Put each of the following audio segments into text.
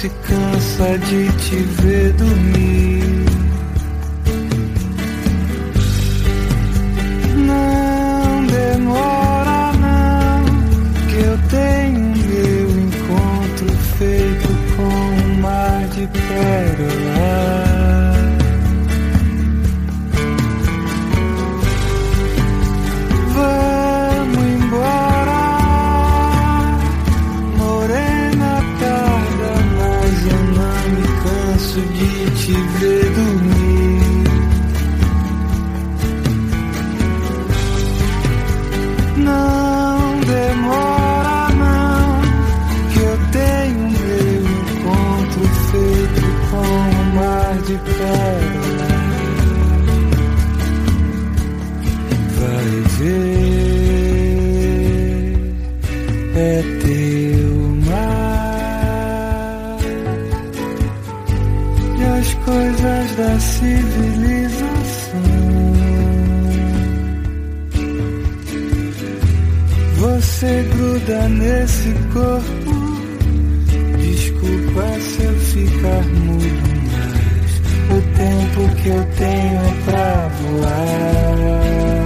se cansa de te ver dormir. Não demora não, que eu tenho meu encontro feito com um mar de pérolas. De te ver dormir. Não demora não, que eu tenho meu encontro feito com um mar de pérolas. Vai ver, é teu mar. E as coisas da civilização você gruda nesse corpo. Desculpa se eu ficar mudo, mas o tempo que eu tenho é pra voar.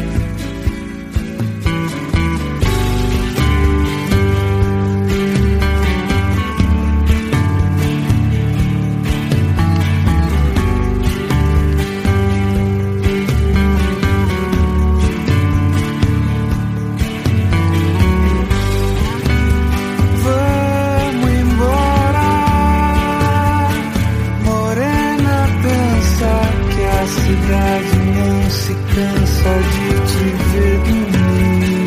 Não se cansa de te ver dormir.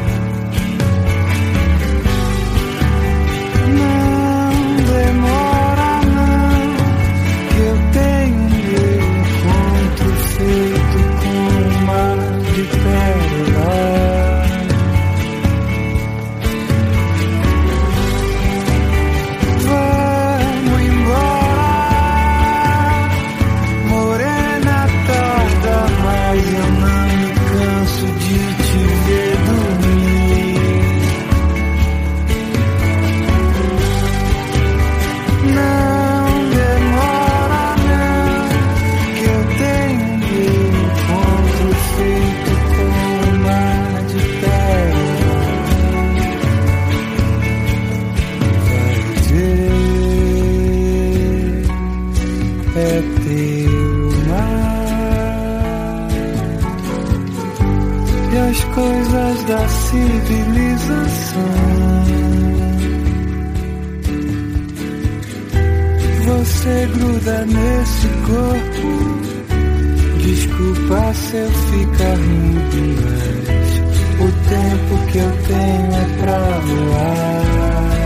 Não demora não, que eu tenho meu encontro feito com um mar de pérolas. Vamos embora, morena, mas eu não me canso de te ver dormir. Não demora não, que eu tenho meu encontro feito com um mar de pérolas. Vai ver, é teu mar. E as coisas da civilização você gruda nesse corpo. Desculpa se eu ficar mudo, mas o tempo que eu tenho é pra voar.